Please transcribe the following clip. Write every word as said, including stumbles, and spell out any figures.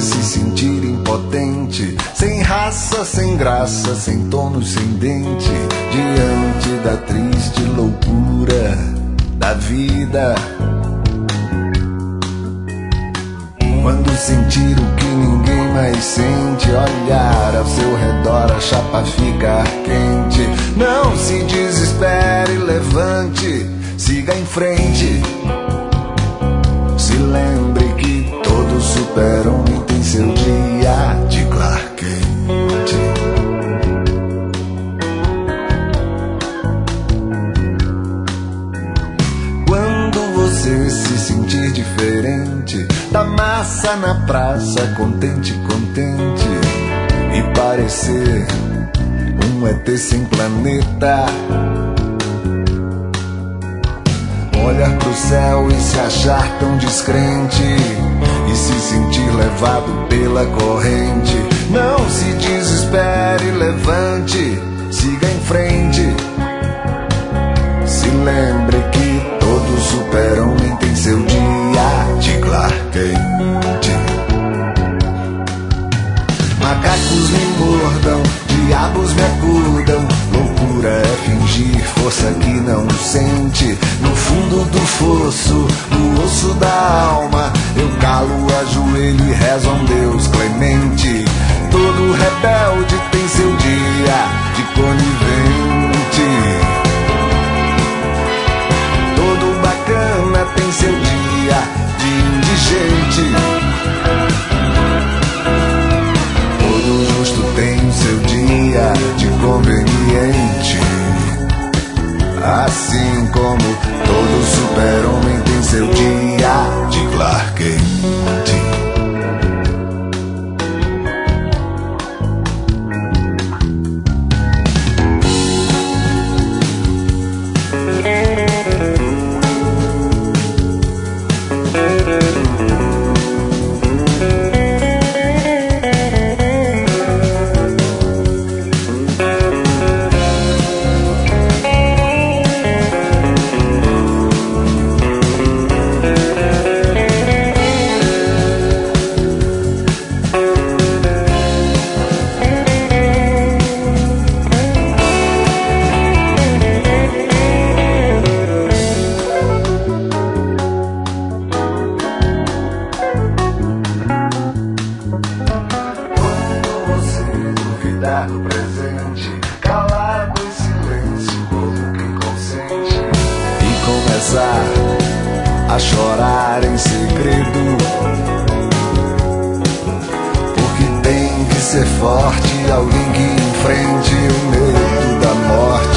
se sentir impotente, sem raça, sem graça, sem tono, sem dente, diante da triste loucura da vida. Quando sentir o que ninguém mais sente, olhar ao seu redor, a chapa ficar quente. Não se desespere, levante, siga em frente. Se lembre que todo super-homem tem seu dia de Clark Kent. Quando você se sentir diferente da massa na praça, contente, contente, e parecer um E T sem planeta, olhar pro céu e se achar tão descrente, e se sentir levado pela corrente. Não se desespere, levante, siga em frente. Se lembre que todo super-homem tem seu dia de Clark Kent. Macacos me mordam, diabos me acudam, loucura é fingir força que não sente. No fundo do fosso, no osso da alma, eu calo, ajoelho e rezo a um Deus clemente. Todo rebelde tem seu dia de conivente. Todo bacana tem seu dia de indigente. Todo justo tem o seu dia de conveniente. Assim como todo super-homem tem seu dia de Clark Kent. Do presente, calado em silêncio, como quem consente, e começar a chorar em segredo, porque tem que ser forte, alguém que enfrente o medo da morte.